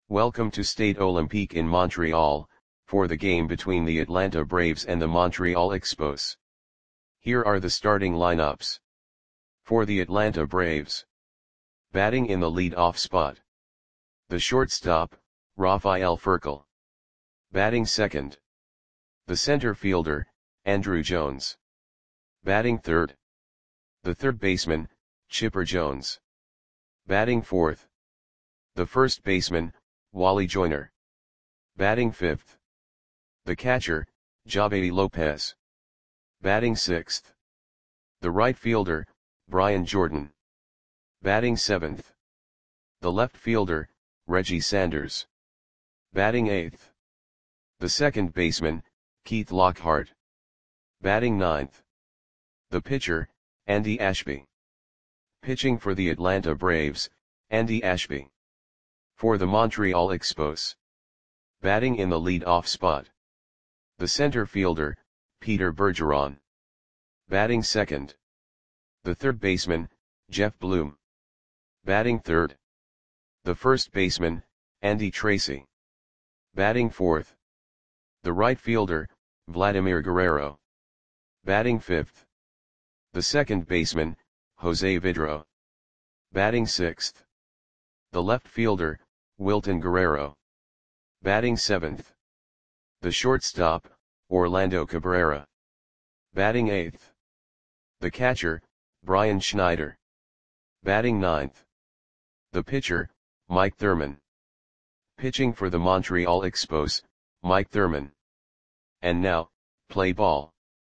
Welcome to Stade Olympique in Montreal, for the game between the Atlanta Braves and the Montreal Expos. Here are the starting lineups. For the Atlanta Braves. Batting in the lead-off spot. The shortstop, Rafael Furcal. Batting second. The center fielder, Andruw Jones. Batting third. The third baseman, Chipper Jones. Batting fourth. The first baseman, Wally Joyner. Batting fifth. The catcher, Javy Lopez. Batting sixth. The right fielder, Brian Jordan. Batting seventh. The left fielder, Reggie Sanders. Batting eighth. The second baseman, Keith Lockhart. Batting ninth. The pitcher, Andy Ashby. Pitching for the Atlanta Braves, Andy Ashby. For the Montreal Expos. Batting in the lead-off spot. The center fielder, Peter Bergeron. Batting second. The third baseman, Jeff Bloom. Batting third. The first baseman, Andy Tracy. Batting fourth. The right fielder, Vladimir Guerrero. Batting fifth. The second baseman, Jose Vidro. Batting sixth. The left fielder, Wilton Guerrero. Batting seventh. The shortstop, Orlando Cabrera. Batting eighth. The catcher, Brian Schneider. Batting ninth. The pitcher, Mike Thurman. Pitching for the Montreal Expos, Mike Thurman. And now, play ball.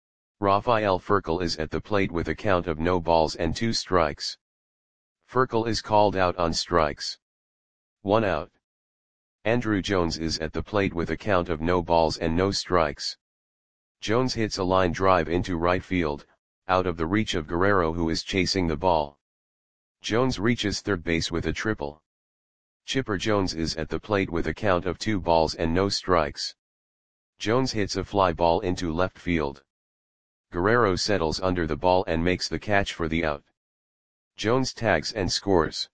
Rafael Furcal is at the plate with a count of no balls and 2 strikes. Furcal is called out on strikes. 1 out. Andruw Jones is at the plate with a count of no balls and no strikes. Jones hits a line drive into right field, out of the reach of Guerrero, who is chasing the ball. Jones reaches third base with a triple. Chipper Jones is at the plate with a count of 2 balls and no strikes. Jones hits a fly ball into left field. Guerrero settles under the ball and makes the catch for the out. Jones tags and scores.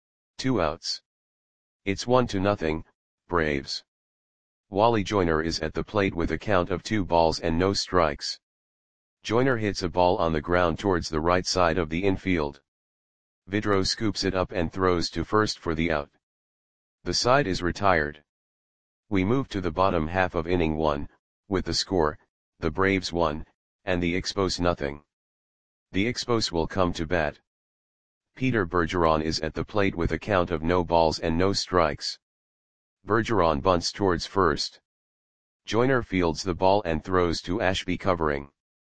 2 outs. It's 1-0, Braves. Wally Joyner is at the plate with a count of 2 balls and no strikes. Joyner hits a ball on the ground towards the right side of the infield. Vidro scoops it up and throws to first for the out. The side is retired. We move to the bottom half of inning 1, with the score, the Braves 1, and the Expos 0. The Expos will come to bat. Peter Bergeron is at the plate with a count of no balls and no strikes. Bergeron bunts towards first. Joyner fields the ball and throws to Ashby, covering.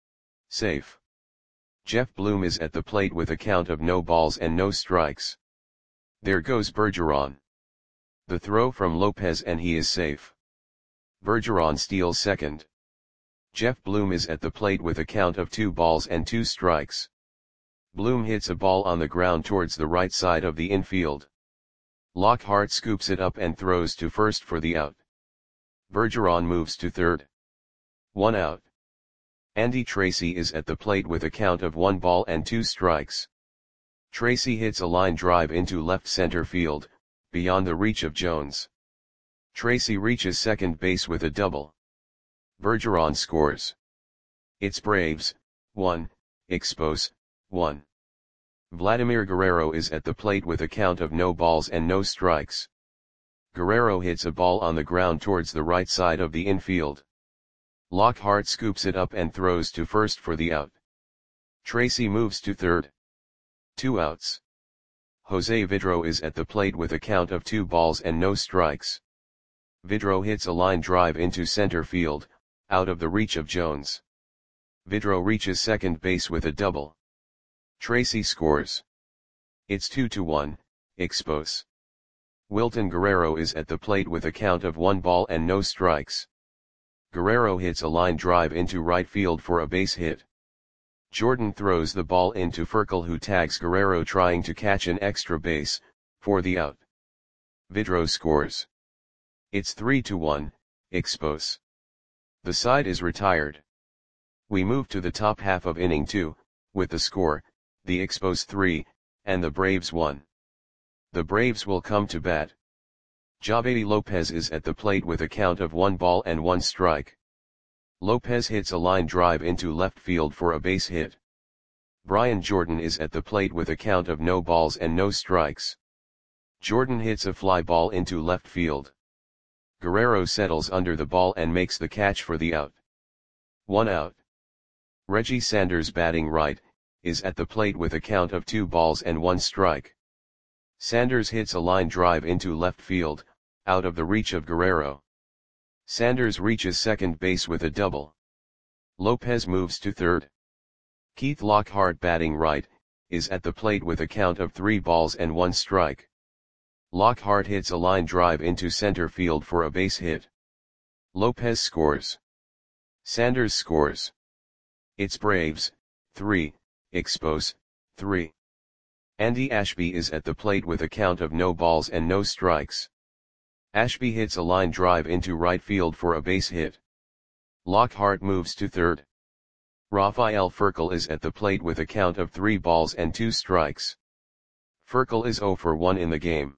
Safe. Jeff Bloom is at the plate with a count of no balls and no strikes. There goes Bergeron. The throw from Lopez and he is safe. Bergeron steals second. Jeff Bloom is at the plate with a count of 2 balls and 2 strikes. Bloom hits a ball on the ground towards the right side of the infield. Lockhart scoops it up and throws to first for the out. Bergeron moves to third. 1 out. Andy Tracy is at the plate with a count of 1 ball and 2 strikes. Tracy hits a line drive into left center field, beyond the reach of Jones. Tracy reaches second base with a double. Bergeron scores. It's Braves 1, Expos 1. Vladimir Guerrero is at the plate with a count of no balls and no strikes. Guerrero hits a ball on the ground towards the right side of the infield. Lockhart scoops it up and throws to first for the out. Tracy moves to third. 2 outs. Jose Vidro is at the plate with a count of 2 balls and no strikes. Vidro hits a line drive into center field, out of the reach of Jones. Vidro reaches second base with a double. Tracy scores. It's 2-1, Expos. Wilton Guerrero is at the plate with a count of 1 ball and no strikes. Guerrero hits a line drive into right field for a base hit. Jordan throws the ball into Furcal, who tags Guerrero trying to catch an extra base, for the out. Vidro scores. It's 3-1, Expos. The side is retired. We move to the top half of inning 2, with the score, the Expos 3, and the Braves 1. The Braves will come to bat. Jabedi Lopez is at the plate with a count of 1 ball and 1 strike. Lopez hits a line drive into left field for a base hit. Brian Jordan is at the plate with a count of no balls and no strikes. Jordan hits a fly ball into left field. Guerrero settles under the ball and makes the catch for the out. 1 out. Reggie Sanders, batting right, is at the plate with a count of 2 balls and 1 strike. Sanders hits a line drive into left field, out of the reach of Guerrero. Sanders reaches second base with a double. Lopez moves to third. Keith Lockhart, batting right, is at the plate with a count of 3 balls and 1 strike. Lockhart hits a line drive into center field for a base hit. Lopez scores. Sanders scores. It's Braves, 3, Expos, 3. Andy Ashby is at the plate with a count of no balls and no strikes. Ashby hits a line drive into right field for a base hit. Lockhart moves to third. Rafael Furcal is at the plate with a count of 3 balls and 2 strikes. Furcal is 0 for 1 in the game.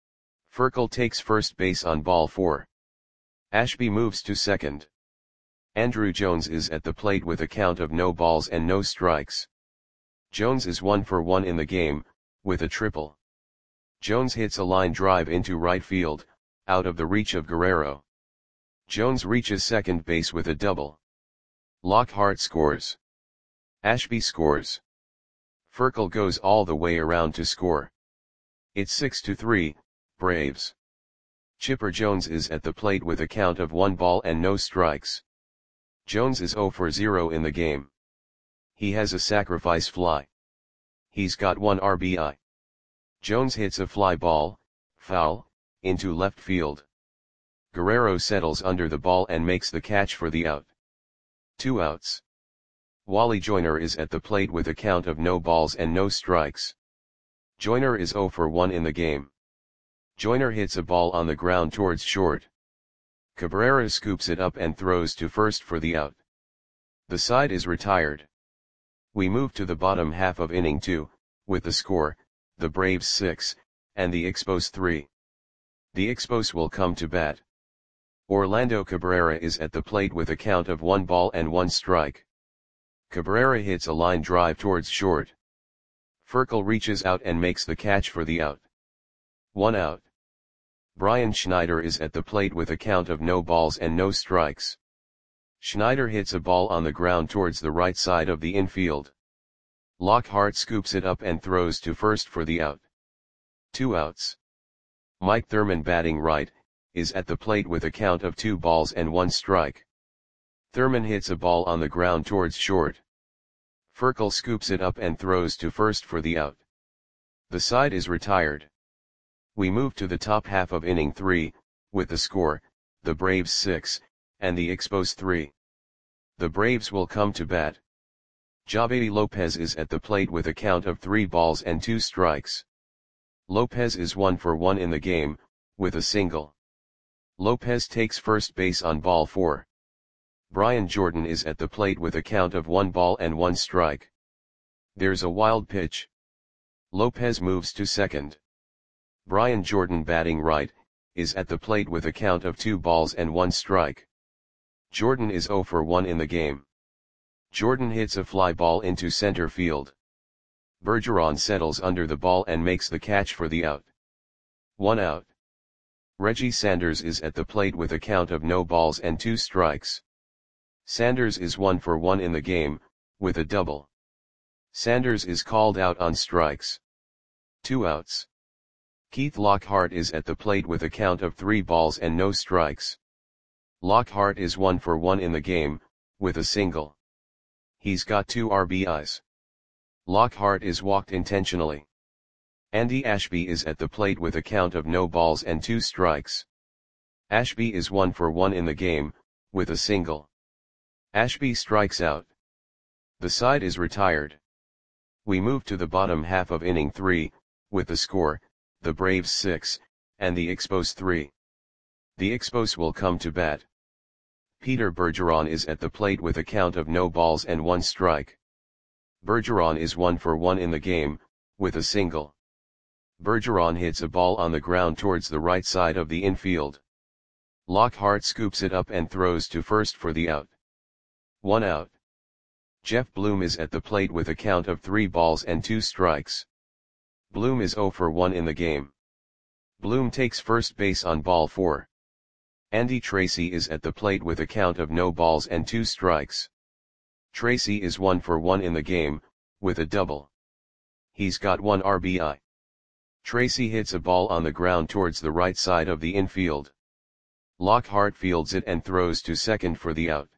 Furcal takes first base on ball 4. Ashby moves to second. Andrew Jones is at the plate with a count of no balls and no strikes. Jones is 1 for 1 in the game, with a triple. Jones hits a line drive into right field, out of the reach of Guerrero. Jones reaches second base with a double. Lockhart scores. Ashby scores. Furcal goes all the way around to score. It's 6-3, Braves. Chipper Jones is at the plate with a count of 1 ball and no strikes. Jones is 0 for 0 in the game. He has a sacrifice fly. He's got 1 RBI. Jones hits a fly ball, foul, into left field. Guerrero settles under the ball and makes the catch for the out. 2 outs. Wally Joyner is at the plate with a count of no balls and no strikes. Joyner is 0 for 1 in the game. Joyner hits a ball on the ground towards short. Cabrera scoops it up and throws to first for the out. The side is retired. We move to the bottom half of inning 2, with the score, the Braves 6, and the Expos 3. The Expos will come to bat. Orlando Cabrera is at the plate with a count of 1 ball and 1 strike. Cabrera hits a line drive towards short. Furcal reaches out and makes the catch for the out. 1 out. Brian Schneider is at the plate with a count of no balls and no strikes. Schneider hits a ball on the ground towards the right side of the infield. Lockhart scoops it up and throws to first for the out. 2 outs. Mike Thurman, batting right, is at the plate with a count of 2 balls and 1 strike. Thurman hits a ball on the ground towards short. Furcal scoops it up and throws to first for the out. The side is retired. We move to the top half of inning 3, with the score, the Braves 6, and the Expos 3. The Braves will come to bat. Jabedi Lopez is at the plate with a count of 3 balls and 2 strikes. Lopez is 1 for 1 in the game, with a single. Lopez takes first base on ball 4. Brian Jordan is at the plate with a count of 1 ball and 1 strike. There's a wild pitch. Lopez moves to second. Brian Jordan, batting right, is at the plate with a count of 2 balls and 1 strike. Jordan is 0 for 1 in the game. Jordan hits a fly ball into center field. Bergeron settles under the ball and makes the catch for the out. 1 out. Reggie Sanders is at the plate with a count of no balls and 2 strikes. Sanders is 1 for 1 in the game, with a double. Sanders is called out on strikes. 2 outs. Keith Lockhart is at the plate with a count of 3 balls and no strikes. Lockhart is 1 for 1 in the game, with a single. He's got 2 RBIs. Lockhart is walked intentionally. Andy Ashby is at the plate with a count of no balls and 2 strikes. Ashby is 1 for 1 in the game, with a single. Ashby strikes out. The side is retired. We move to the bottom half of inning 3, with the score, the Braves 6, and the Expos 3. The Expos will come to bat. Peter Bergeron is at the plate with a count of no balls and 1 strike. Bergeron is 1 for 1 in the game, with a single. Bergeron hits a ball on the ground towards the right side of the infield. Lockhart scoops it up and throws to first for the out. 1 out. Jeff Bloom is at the plate with a count of 3 balls and 2 strikes. Bloom is 0 for 1 in the game. Bloom takes first base on ball 4. Andy Tracy is at the plate with a count of no balls and 2 strikes. Tracy is 1 for 1 in the game, with a double. He's got 1 RBI. Tracy hits a ball on the ground towards the right side of the infield. Lockhart fields it and throws to second for the out.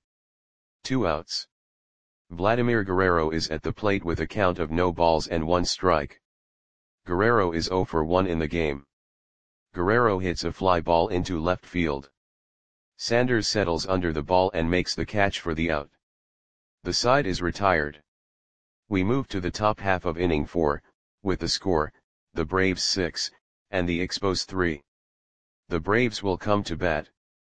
2 outs. Vladimir Guerrero is at the plate with a count of no balls and 1 strike. Guerrero is 0 for 1 in the game. Guerrero hits a fly ball into left field. Sanders settles under the ball and makes the catch for the out. The side is retired. We move to the top half of inning 4, with the score, the Braves 6, and the Expos 3. The Braves will come to bat.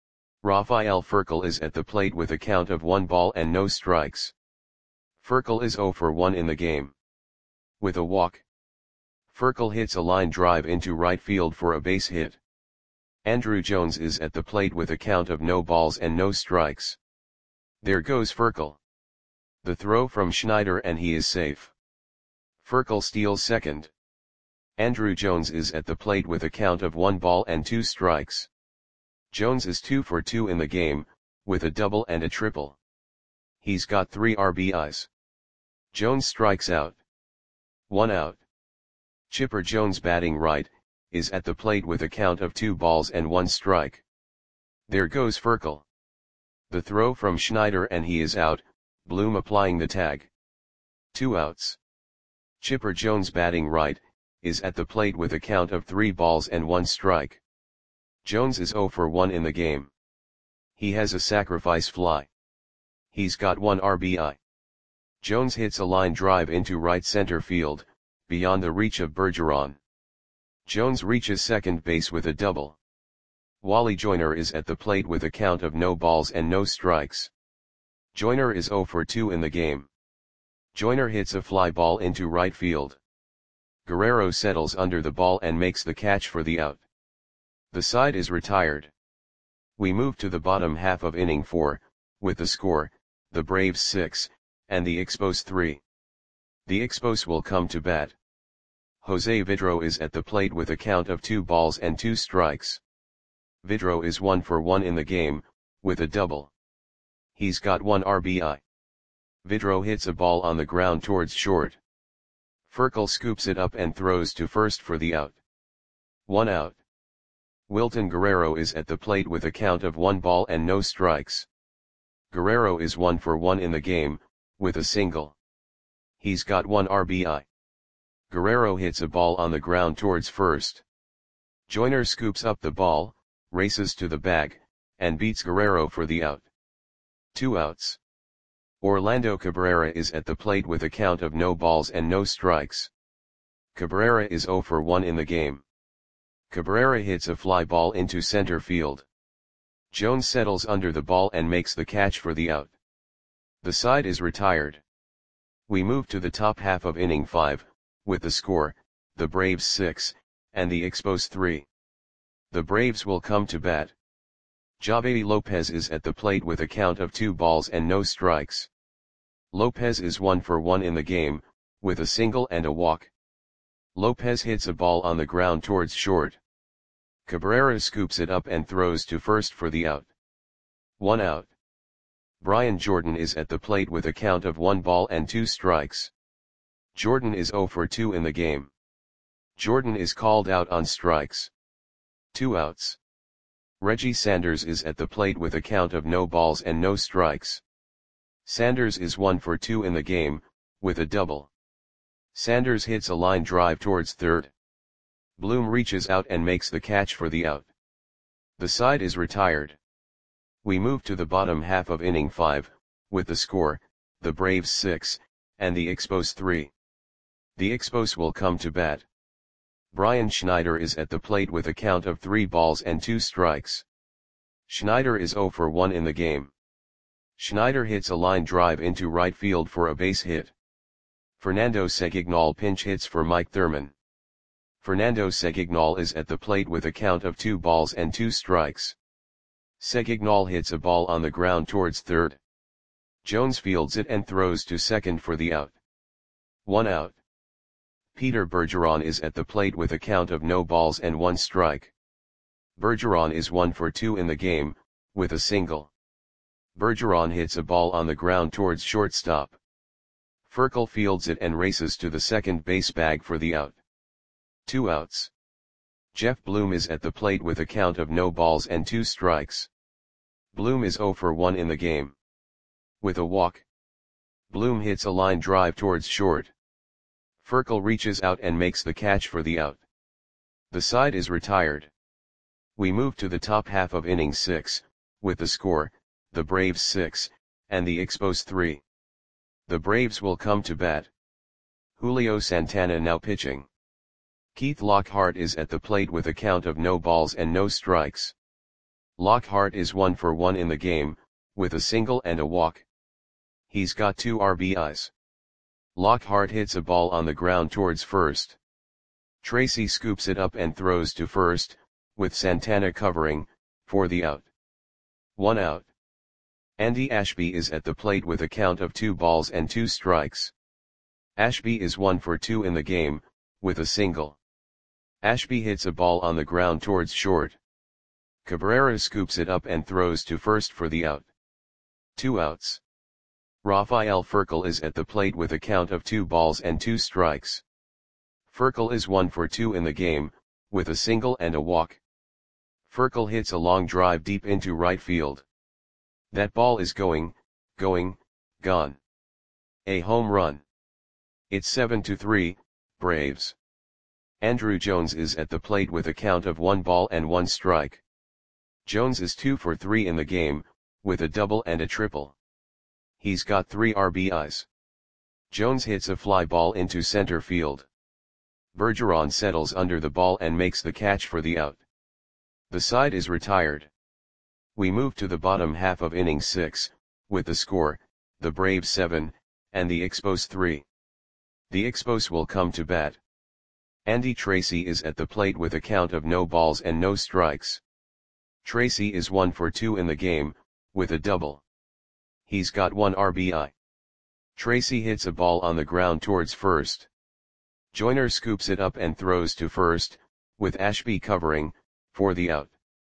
Rafael Furcal is at the plate with a count of 1 ball and no strikes. Furcal is 0 for 1 in the game. With a walk. Furcal hits a line drive into right field for a base hit. Andruw Jones is at the plate with a count of no balls and no strikes. There goes Furcal. The throw from Schneider and he is safe. Furcal steals second. Andruw Jones is at the plate with a count of 1 ball and 2 strikes. Jones is 2 for 2 in the game, with a double and a triple. He's got 3 RBIs. Jones strikes out. 1 out. Chipper Jones, batting right, is at the plate with a count of 2 balls and 1 strike. There goes Furcal. The throw from Schneider and he is out, Bloom applying the tag. 2 outs. Chipper Jones, batting right, is at the plate with a count of 3 balls and 1 strike. Jones is 0 for 1 in the game. He has a sacrifice fly. He's got 1 RBI. Jones hits a line drive into right center field, beyond the reach of Bergeron. Jones reaches second base with a double. Wally Joyner is at the plate with a count of no balls and no strikes. Joyner is 0 for 2 in the game. Joyner hits a fly ball into right field. Guerrero settles under the ball and makes the catch for the out. The side is retired. We move to the bottom half of inning 4, with the score, the Braves 6, and the Expos 3. The Expos will come to bat. Jose Vidro is at the plate with a count of 2 balls and 2 strikes. Vidro is 1 for 1 in the game, with a double. He's got 1 RBI. Vidro hits a ball on the ground towards short. Furcal scoops it up and throws to first for the out. 1 out. Wilton Guerrero is at the plate with a count of 1 ball and no strikes. Guerrero is 1 for 1 in the game, with a single. He's got 1 RBI. Guerrero hits a ball on the ground towards first. Joyner scoops up the ball, races to the bag, and beats Guerrero for the out. 2 outs. Orlando Cabrera is at the plate with a count of no balls and no strikes. Cabrera is 0 for 1 in the game. Cabrera hits a fly ball into center field. Jones settles under the ball and makes the catch for the out. The side is retired. We move to the top half of inning 5, with the score, the Braves 6, and the Expos 3. The Braves will come to bat. Javi Lopez is at the plate with a count of 2 balls and no strikes. Lopez is 1 for 1 in the game, with a single and a walk. Lopez hits a ball on the ground towards short. Cabrera scoops it up and throws to first for the out. 1 out. Brian Jordan is at the plate with a count of 1 ball and 2 strikes. Jordan is 0 for 2 in the game. Jordan is called out on strikes. 2 outs. Reggie Sanders is at the plate with a count of no balls and no strikes. Sanders is 1 for 2 in the game, with a double. Sanders hits a line drive towards third. Bloom reaches out and makes the catch for the out. The side is retired. We move to the bottom half of inning 5, with the score, the Braves 6, and the Expos 3. The Expos will come to bat. Brian Schneider is at the plate with a count of 3 balls and 2 strikes. Schneider is 0 for 1 in the game. Schneider hits a line drive into right field for a base hit. Fernando Segignal pinch hits for Mike Thurman. Fernando Segignal is at the plate with a count of 2 balls and 2 strikes. Segignal hits a ball on the ground towards third. Jones fields it and throws to second for the out. 1 out. Peter Bergeron is at the plate with a count of no balls and 1 strike. Bergeron is 1 for 2 in the game, with a single. Bergeron hits a ball on the ground towards shortstop. Furcal fields it and races to the second base bag for the out. 2 outs. Jeff Bloom is at the plate with a count of no balls and 2 strikes. Bloom is 0 for 1 in the game. With a walk, Bloom hits a line drive towards short. Furcal reaches out and makes the catch for the out. The side is retired. We move to the top half of inning 6, with the score, the Braves 6, and the Expos 3. The Braves will come to bat. Julio Santana now pitching. Keith Lockhart is at the plate with a count of no balls and no strikes. Lockhart is 1 for 1 in the game, with a single and a walk. He's got 2 RBIs. Lockhart hits a ball on the ground towards first. Tracy scoops it up and throws to first, with Santana covering, for the out. 1 out. Andy Ashby is at the plate with a count of 2 balls and 2 strikes. Ashby is 1 for 2 in the game, with a single. Ashby hits a ball on the ground towards short. Cabrera scoops it up and throws to first for the out. 2 outs. Rafael Furcal is at the plate with a count of 2 balls and 2 strikes. Furcal is 1 for 2 in the game, with a single and a walk. Furcal hits a long drive deep into right field. That ball is going, gone. A home run. It's 7-3, Braves. Andrew Jones is at the plate with a count of 1 ball and 1 strike. Jones is 2 for 3 in the game, with a double and a triple. He's got 3 RBIs. Jones hits a fly ball into center field. Bergeron settles under the ball and makes the catch for the out. The side is retired. We move to the bottom half of inning 6, with the score, the Braves 7, and the Expos 3. The Expos will come to bat. Andy Tracy is at the plate with a count of no balls and no strikes. Tracy is 1 for 2 in the game, with a double. He's got 1 RBI. Tracy hits a ball on the ground towards first. Joyner scoops it up and throws to first, with Ashby covering, for the out.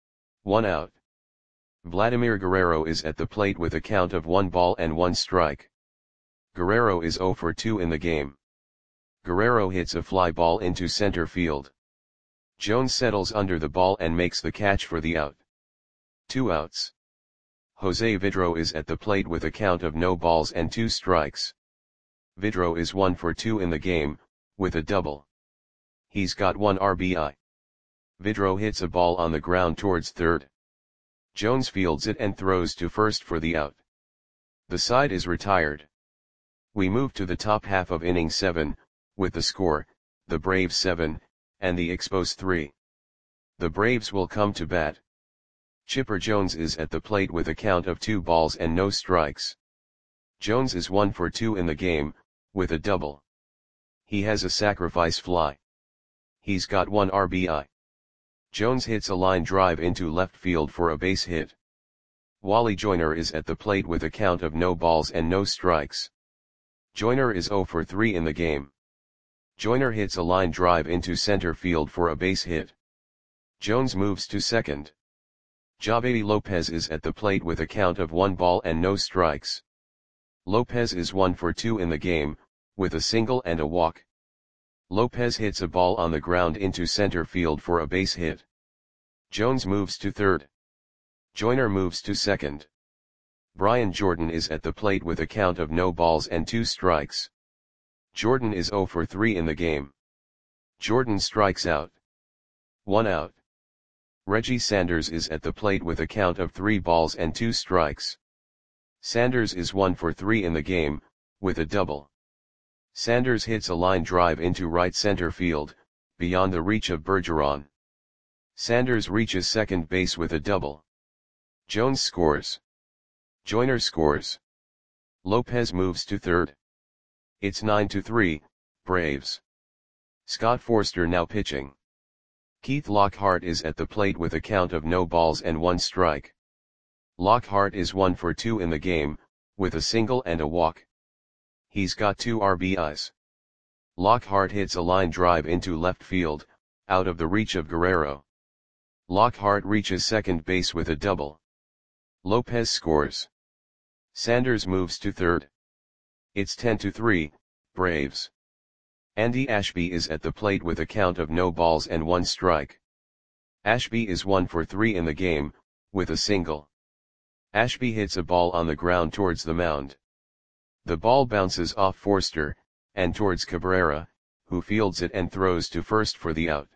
1 out. Vladimir Guerrero is at the plate with a count of 1 ball and 1 strike. Guerrero is 0 for 2 in the game. Guerrero hits a fly ball into center field. Jones settles under the ball and makes the catch for the out. 2 outs. Jose Vidro is at the plate with a count of no balls and 2 strikes. Vidro is 1 for 2 in the game, with a double. He's got 1 RBI. Vidro hits a ball on the ground towards third. Jones fields it and throws to first for the out. The side is retired. We move to the top half of inning 7, with the score, the Braves 7, and the Expos 3. The Braves will come to bat. Chipper Jones is at the plate with a count of 2 balls and no strikes. Jones is 1 for 2 in the game, with a double. He has a sacrifice fly. He's got 1 RBI. Jones hits a line drive into left field for a base hit. Wally Joyner is at the plate with a count of no balls and no strikes. Joyner is 0 for 3 in the game. Joyner hits a line drive into center field for a base hit. Jones moves to second. Javedi Lopez is at the plate with a count of 1 ball and no strikes. Lopez is 1 for 2 in the game, with a single and a walk. Lopez hits a ball on the ground into center field for a base hit. Jones moves to third. Joyner moves to second. Brian Jordan is at the plate with a count of no balls and 2 strikes. Jordan is 0 for 3 in the game. Jordan strikes out. 1 out. Reggie Sanders is at the plate with a count of 3 balls and 2 strikes. Sanders is 1 for 3 in the game, with a double. Sanders hits a line drive into right center field, beyond the reach of Bergeron. Sanders reaches second base with a double. Jones scores. Joyner scores. Lopez moves to third. It's 9-3, Braves. Scott Forster now pitching. Keith Lockhart is at the plate with a count of no balls and 1 strike. Lockhart is 1 for 2 in the game, with a single and a walk. He's got 2 RBIs. Lockhart hits a line drive into left field, out of the reach of Guerrero. Lockhart reaches second base with a double. Lopez scores. Sanders moves to third. It's 10-3, Braves. Andy Ashby is at the plate with a count of no balls and 1 strike. Ashby is 1 for 3 in the game, with a single. Ashby hits a ball on the ground towards the mound. The ball bounces off Forster, and towards Cabrera, who fields it and throws to first for the out.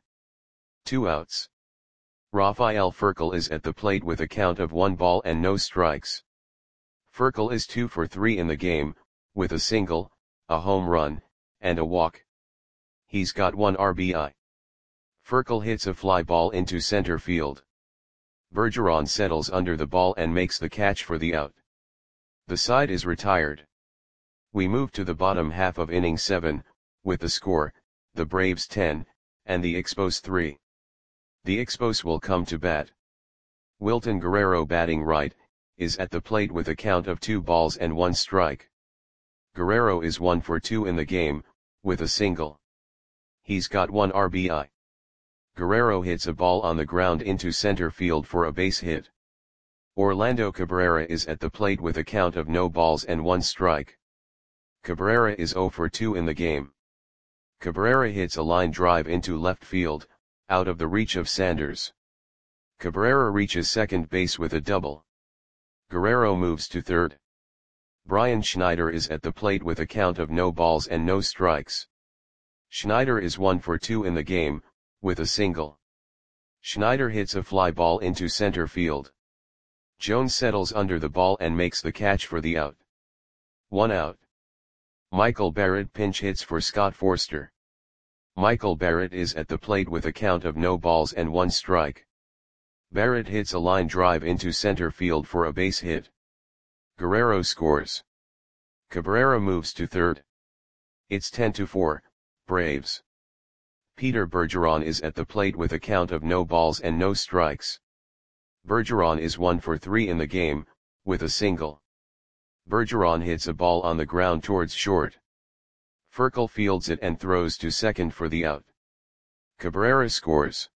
2 outs. Rafael Furcal is at the plate with a count of 1 ball and no strikes. Furcal is 2 for 3 in the game, with a single, a home run, and a walk. He's got 1 RBI. Furcal hits a fly ball into center field. Bergeron settles under the ball and makes the catch for the out. The side is retired. We move to the bottom half of inning 7, with the score, the Braves 10, and the Expos 3. The Expos will come to bat. Wilton Guerrero, batting right, is at the plate with a count of 2 balls and 1 strike. Guerrero is 1 for 2 in the game, with a single. He's got 1 RBI. Guerrero hits a ball on the ground into center field for a base hit. Orlando Cabrera is at the plate with a count of no balls and 1 strike. Cabrera is 0 for 2 in the game. Cabrera hits a line drive into left field, out of the reach of Sanders. Cabrera reaches second base with a double. Guerrero moves to third. Brian Schneider is at the plate with a count of no balls and no strikes. Schneider is 1 for 2 in the game, with a single. Schneider hits a fly ball into center field. Jones settles under the ball and makes the catch for the out. 1 out. Michael Barrett pinch hits for Scott Forster. Michael Barrett is at the plate with a count of no balls and 1 strike. Barrett hits a line drive into center field for a base hit. Guerrero scores. Cabrera moves to third. It's 10-4, Braves. Peter Bergeron is at the plate with a count of no balls and no strikes. Bergeron is 1 for 3 in the game, with a single. Bergeron hits a ball on the ground towards short. Furcal fields it and throws to second for the out. Cabrera scores.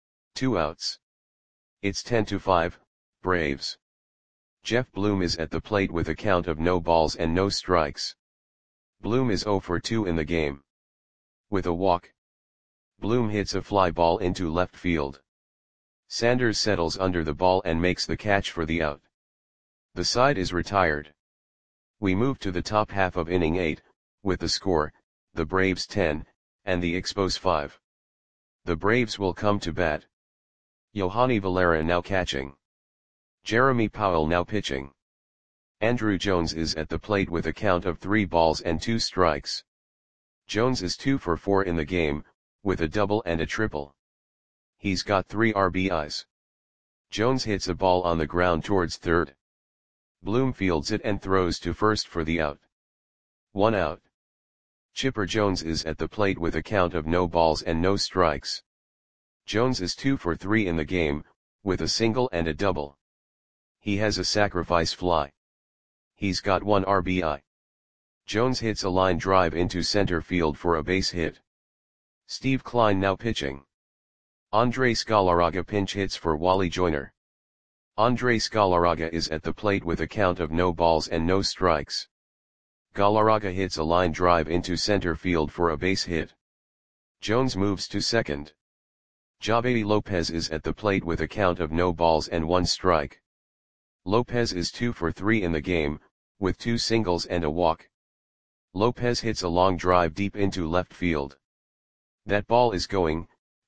2 outs. It's 10-5, Braves. Jeff Bloom is at the plate with a count of no balls and no strikes. Bloom is 0 for 2 in the game. With a walk. Bloom hits a fly ball into left field. Sanders settles under the ball and makes the catch for the out. The side is retired. We move to the top half of inning 8, with the score, the Braves 10, and the Expos 5. The Braves will come to bat. Yohani Valera now catching. Jeremy Powell now pitching. Andrew Jones is at the plate with a count of 3 balls and 2 strikes. Jones is 2 for 4 in the game, with a double and a triple. He's got 3 RBIs. Jones hits a ball on the ground towards third. Bloom fields it and throws to first for the out. 1 out. Chipper Jones is at the plate with a count of no balls and no strikes. Jones is 2 for 3 in the game, with a single and a double. He has a sacrifice fly. He's got 1 RBI. Jones hits a line drive into center field for a base hit. Steve Klein now pitching. Andres Galarraga pinch hits for Wally Joyner. Andres Galarraga is at the plate with a count of no balls and no strikes. Galarraga hits a line drive into center field for a base hit. Jones moves to second. Javier Lopez is at the plate with a count of no balls and 1 strike. Lopez is 2 for 3 in the game, with 2 singles and a walk. Lopez hits a long drive deep into left field. That ball is gone.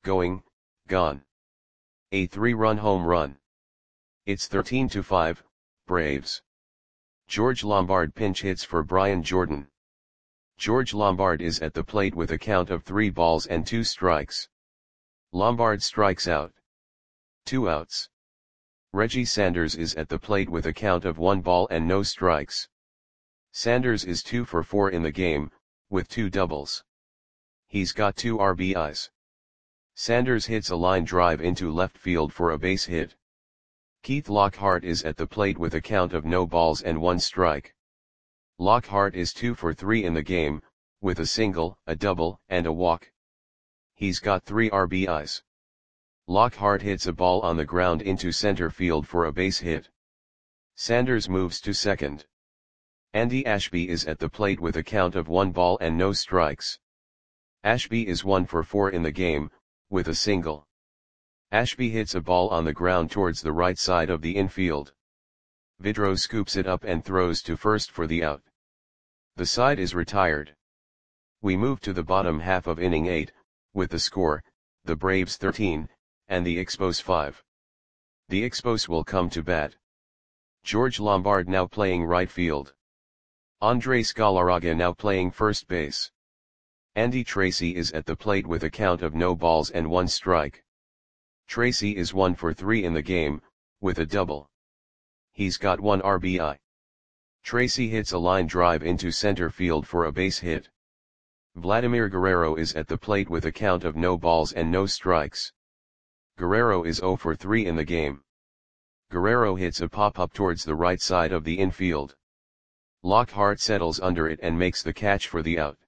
A 3-run home run. It's 13-5, Braves. George Lombard pinch hits for Brian Jordan. George Lombard is at the plate with a count of 3 balls and 2 strikes. Lombard strikes out. 2 outs. Reggie Sanders is at the plate with a count of 1 ball and no strikes. Sanders is 2 for 4 in the game, with 2 doubles. He's got 2 RBIs. Sanders hits a line drive into left field for a base hit. Keith Lockhart is at the plate with a count of no balls and 1 strike. Lockhart is 2 for 3 in the game, with a single, a double, and a walk. He's got 3 RBIs. Lockhart hits a ball on the ground into center field for a base hit. Sanders moves to second. Andy Ashby is at the plate with a count of 1 ball and no strikes. Ashby is 1 for 4 in the game, with a single. Ashby hits a ball on the ground towards the right side of the infield. Vidro scoops it up and throws to first for the out. The side is retired. We move to the bottom half of inning 8, with the score, the Braves 13, and the Expos 5. The Expos will come to bat. George Lombard now playing right field. Andres Galarraga now playing first base. Andy Tracy is at the plate with a count of no balls and 1 strike. Tracy is 1 for 3 in the game, with a double. He's got 1 RBI. Tracy hits a line drive into center field for a base hit. Vladimir Guerrero is at the plate with a count of no balls and no strikes. Guerrero is 0 for 3 in the game. Guerrero hits a pop-up towards the right side of the infield. Lockhart settles under it and makes the catch for the out.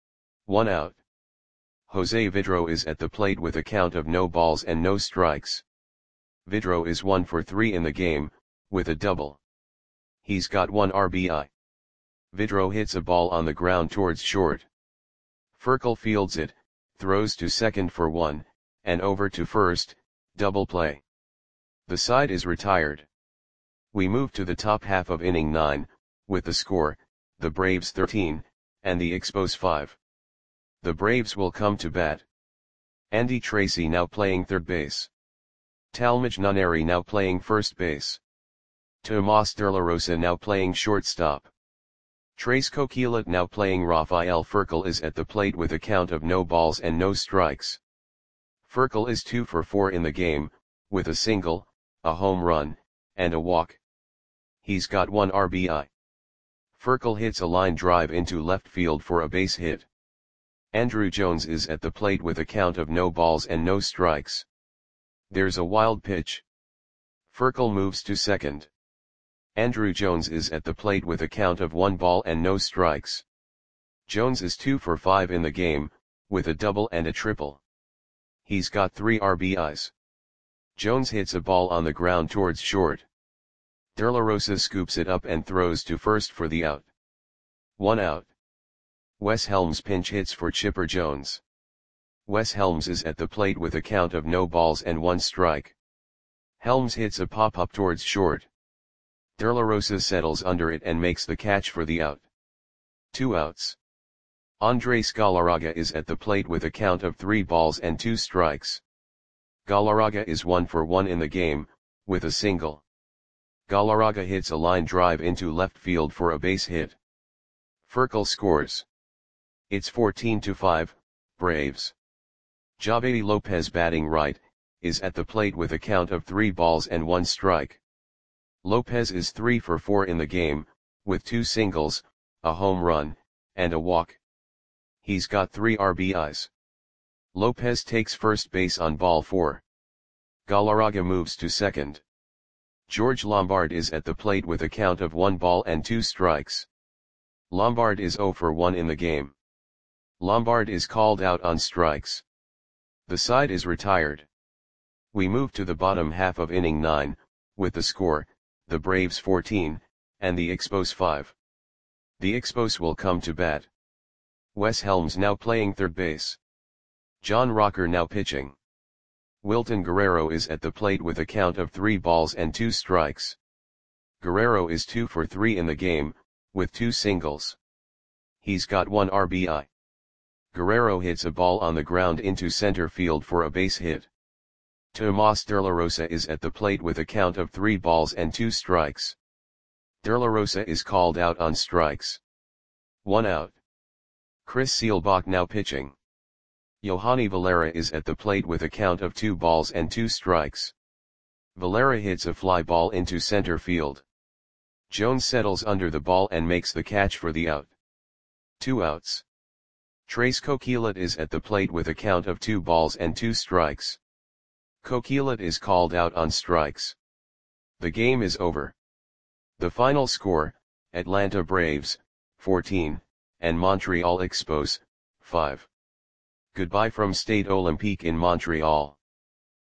1 out. Jose Vidro is at the plate with a count of no balls and no strikes. Vidro is 1 for 3 in the game, with a double. He's got 1 RBI. Vidro hits a ball on the ground towards short. Furcal fields it, throws to second for 1, and over to first, double play. The side is retired. We move to the top half of inning 9, with the score, the Braves 13, and the Expos 5. The Braves will come to bat. Andy Tracy now playing third base. Talmadge Nuneri now playing first base. Tomas De La Rosa now playing shortstop. Trace Coquillat now playing. Rafael Furcal is at the plate with a count of no balls and no strikes. Furcal is 2 for 4 in the game, with a single, a home run, and a walk. He's got 1 RBI. Furcal hits a line drive into left field for a base hit. Andruw Jones is at the plate with a count of no balls and no strikes. There's a wild pitch. Furcal moves to second. Andruw Jones is at the plate with a count of 1 ball and no strikes. Jones is 2 for 5 in the game, with a double and a triple. He's got 3 RBIs. Jones hits a ball on the ground towards short. De La Rosa scoops it up and throws to first for the out. 1 out. Wes Helms pinch hits for Chipper Jones. Wes Helms is at the plate with a count of no balls and 1 strike. Helms hits a pop-up towards short. De La Rosa settles under it and makes the catch for the out. 2 outs. Andres Galarraga is at the plate with a count of 3 balls and 2 strikes. Galarraga is 1 for 1 in the game, with a single. Galarraga hits a line drive into left field for a base hit. Furcal scores. It's 14-5, Braves. Javedi Lopez batting right, is at the plate with a count of 3 balls and 1 strike. Lopez is 3 for 4 in the game, with 2 singles, a home run, and a walk. He's got 3 RBIs. Lopez takes first base on ball 4. Galarraga moves to second. George Lombard is at the plate with a count of 1 ball and 2 strikes. Lombard is 0 for 1 in the game. Lombard is called out on strikes. The side is retired. We move to the bottom half of inning 9, with the score, the Braves 14, and the Expos 5. The Expos will come to bat. Wes Helms now playing third base. John Rocker now pitching. Wilton Guerrero is at the plate with a count of 3 balls and 2 strikes. Guerrero is 2 for 3 in the game, with 2 singles. He's got 1 RBI. Guerrero hits a ball on the ground into center field for a base hit. Tomas De La Rosa is at the plate with a count of 3 balls and 2 strikes. De La Rosa is called out on strikes. 1 out. Chris Seelbach now pitching. Yohani Valera is at the plate with a count of 2 balls and 2 strikes. Valera hits a fly ball into center field. Jones settles under the ball and makes the catch for the out. 2 outs. Trace Coquelin is at the plate with a count of 2 balls and 2 strikes. Coquelin is called out on strikes. The game is over. The final score, Atlanta Braves, 14, and Montreal Expos, 5. Goodbye from Stade Olympique in Montreal.